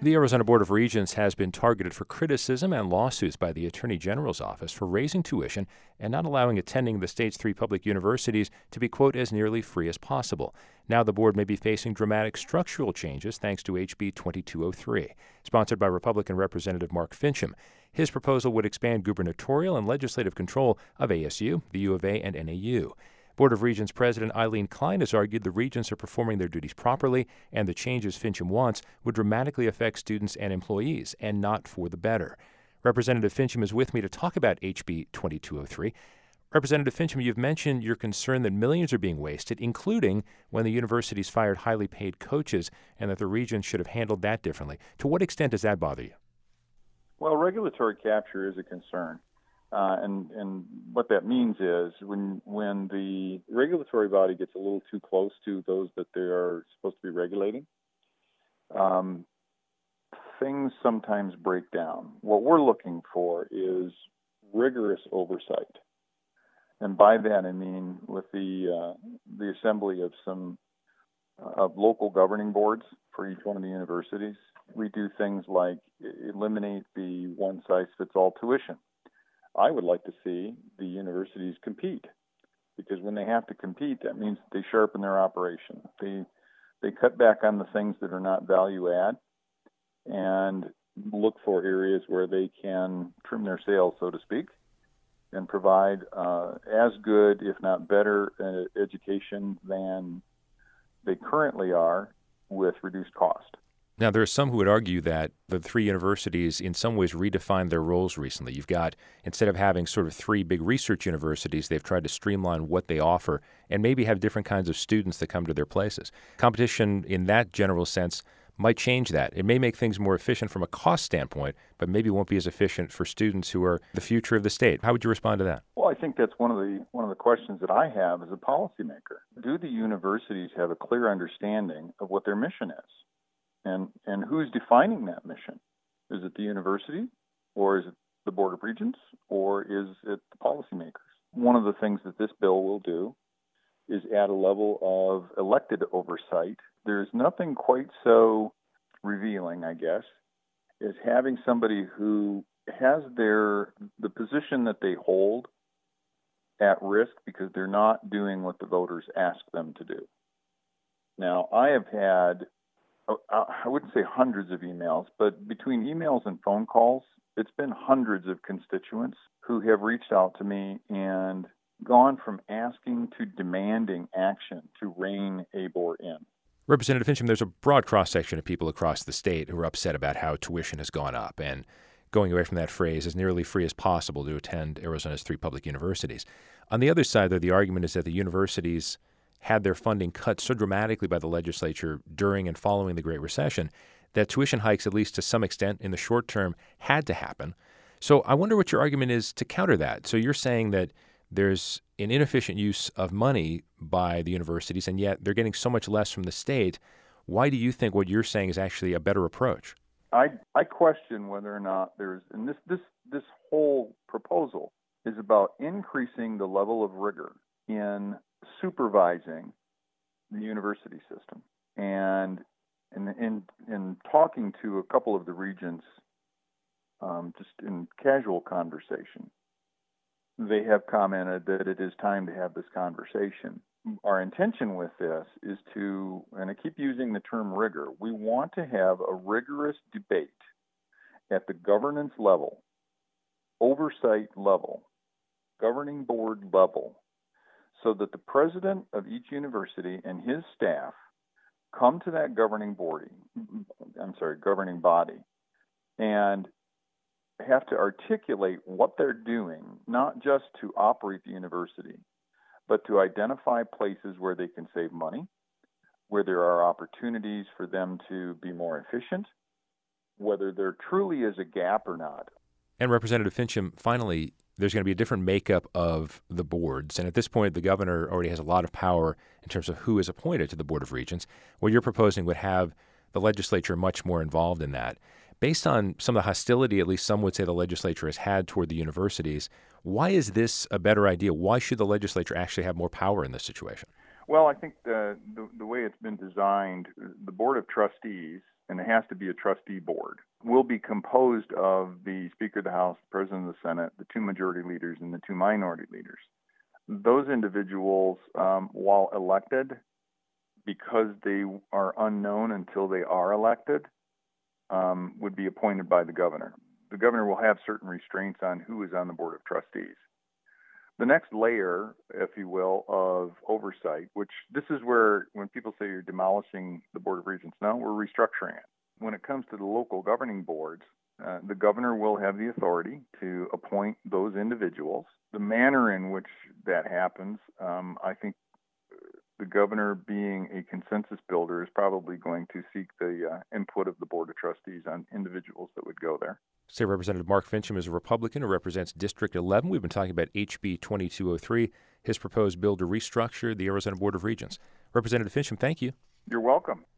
The Arizona Board of Regents has been targeted for criticism and lawsuits by the Attorney General's office for raising tuition and not allowing attending the state's three public universities to be, quote, as nearly free as possible. Now the board may be facing dramatic structural changes thanks to HB 2203, sponsored by Republican Representative Mark Finchem. His proposal would expand gubernatorial and legislative control of ASU, the U of A, and NAU. Board of Regents President Eileen Klein has argued the regents are performing their duties properly, and the changes Finchem wants would dramatically affect students and employees, and not for the better. Representative Finchem is with me to talk about HB 2203. Representative Finchem, you've mentioned your concern that millions are being wasted, including when the universities fired highly paid coaches, and that the regents should have handled that differently. To what extent does that bother you? Well, regulatory capture is a concern. And what that means is when the regulatory body gets a little too close to those that they are supposed to be regulating, things sometimes break down. What we're looking for is rigorous oversight. And by that I mean with the assembly of some local governing boards for each one of the universities, we do things like eliminate the one-size-fits-all tuition. I would like to see the universities compete, because when they have to compete, that means they sharpen their operation. They cut back on the things that are not value add and look for areas where they can trim their sails, so to speak, and provide as good, if not better, education than they currently are with reduced cost. Now, there are some who would argue that the three universities in some ways redefined their roles recently. You've got, instead of having sort of three big research universities, they've tried to streamline what they offer and maybe have different kinds of students that come to their places. Competition in that general sense might change that. It may make things more efficient from a cost standpoint, but maybe won't be as efficient for students who are the future of the state. How would you respond to that? Well, I think that's one of the questions that I have as a policymaker. Do the universities have a clear understanding of what their mission is? And who's defining that mission? Is it the university, or is it the Board of Regents, or is it the policymakers? One of the things that this bill will do is add a level of elected oversight. There's nothing quite so revealing, I guess, as having somebody who has the position that they hold at risk because they're not doing what the voters ask them to do. Now, I have had, I wouldn't say hundreds of emails, but between emails and phone calls, it's been hundreds of constituents who have reached out to me and gone from asking to demanding action to rein ABOR in. Representative Finchem, there's a broad cross-section of people across the state who are upset about how tuition has gone up and going away from that phrase as nearly free as possible to attend Arizona's three public universities. On the other side, though, the argument is that the universities had their funding cut so dramatically by the legislature during and following the Great Recession that tuition hikes, at least to some extent in the short term, had to happen. So I wonder what your argument is to counter that. So you're saying that there's an inefficient use of money by the universities, and yet they're getting so much less from the state. Why do you think what you're saying is actually a better approach? I question whether or not and this whole proposal is about increasing the level of rigor in supervising the university system. And in talking to a couple of the regents, just in casual conversation, they have commented that it is time to have this conversation. Our intention with this is to, and I keep using the term rigor, we want to have a rigorous debate at the governance level, oversight level, governing board level, so that the president of each university and his staff come to that governing body and have to articulate what they're doing, not just to operate the university, but to identify places where they can save money, where there are opportunities for them to be more efficient, whether there truly is a gap or not. And Representative Finchem, finally, there's going to be a different makeup of the boards. And at this point, the governor already has a lot of power in terms of who is appointed to the Board of Regents. What you're proposing would have the legislature much more involved in that. Based on some of the hostility, at least some would say, the legislature has had toward the universities, why is this a better idea? Why should the legislature actually have more power in this situation? Well, I think the way it's been designed, the Board of Trustees and it has to be a trustee board, will be composed of the Speaker of the House, the President of the Senate, the 2 majority leaders, and the 2 minority leaders. Those individuals, while elected, because they are unknown until they are elected, would be appointed by the governor. The governor will have certain restraints on who is on the Board of Trustees. The next layer, if you will, of oversight, which this is where when people say you're demolishing the Board of Regents, no, we're restructuring it. When it comes to the local governing boards, the governor will have the authority to appoint those individuals. The manner in which that happens, I think the governor, being a consensus builder, is probably going to seek the input of the Board of Trustees on individuals that would go there. State Representative Mark Finchem is a Republican who represents District 11. We've been talking about HB 2203, his proposed bill to restructure the Arizona Board of Regents. Representative Finchem, thank you. You're welcome.